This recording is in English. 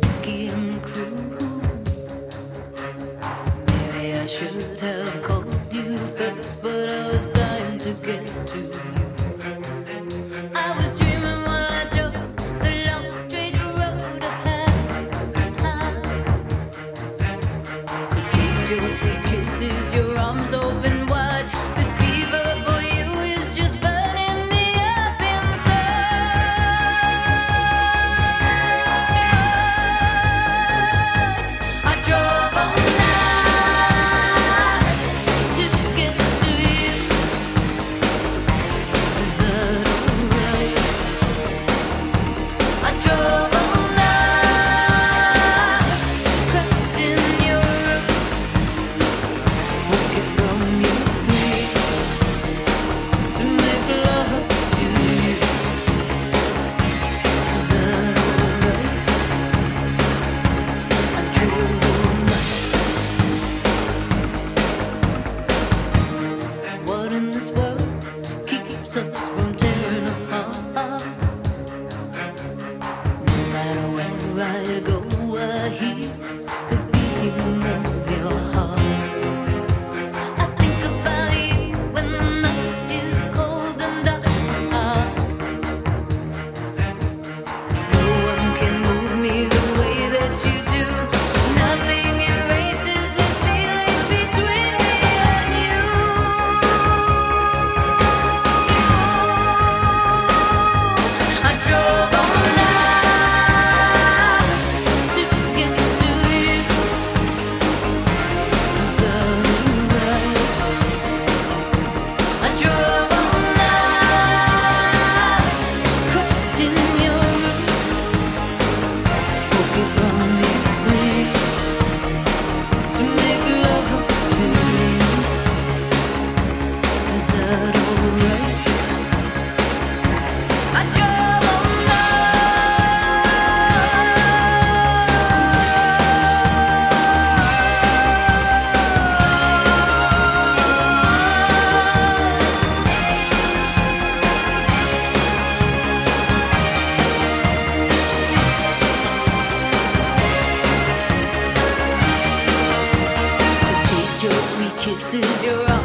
sticky and cruel. Maybe I should have called you first, but I was dying to get to you. I was dreaming while I drove the long straight road ahead. Could taste your sweet kisses, your arms open wide. This fever for you is just burning me up inside. I drove all night to get to you. Is that alright? I drove all night, crept in your room, woke you from your sleep to make love to you. Is that alright? I drove all night. What in this world keeps us from tearing apart? No matter where I go, I hear the beating of your heart. I think about you when the night is cold and dark. No one can move me the way that you do. Nothing erases this feeling between me and you. I drove all night to get to you. Is that alright? I drove all night, crept in your room, woke you from your sleep to make love to you. Is that alright? I drove all could taste your sweet kisses, your